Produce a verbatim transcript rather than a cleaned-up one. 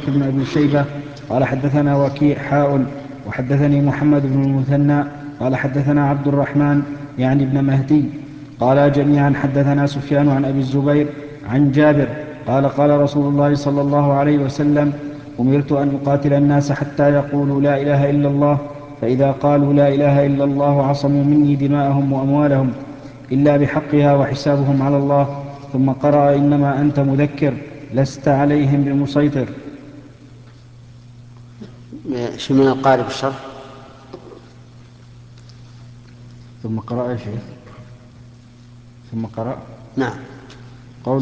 بكر بن أبي شيبة قال حدثنا وكيع حاء وحدثني محمد بن المثنى قال حدثنا عبد الرحمن يعني ابن مهدي قال جميعا حدثنا سفيان عن أبي الزبير عن جابر قال قال رسول الله صلى الله عليه وسلم أمرت أن أقاتل الناس حتى يقولوا لا إله إلا الله فإذا قالوا لا إله إلا الله عصموا مني دماءهم وأموالهم إلا بحقها وحسابهم على الله. ثم قرأ إنما أنت مذكر لست عليهم بمسيطر. شو من القارب الشرح؟ ثم قرأ يا شيخ ثم قرأ نعم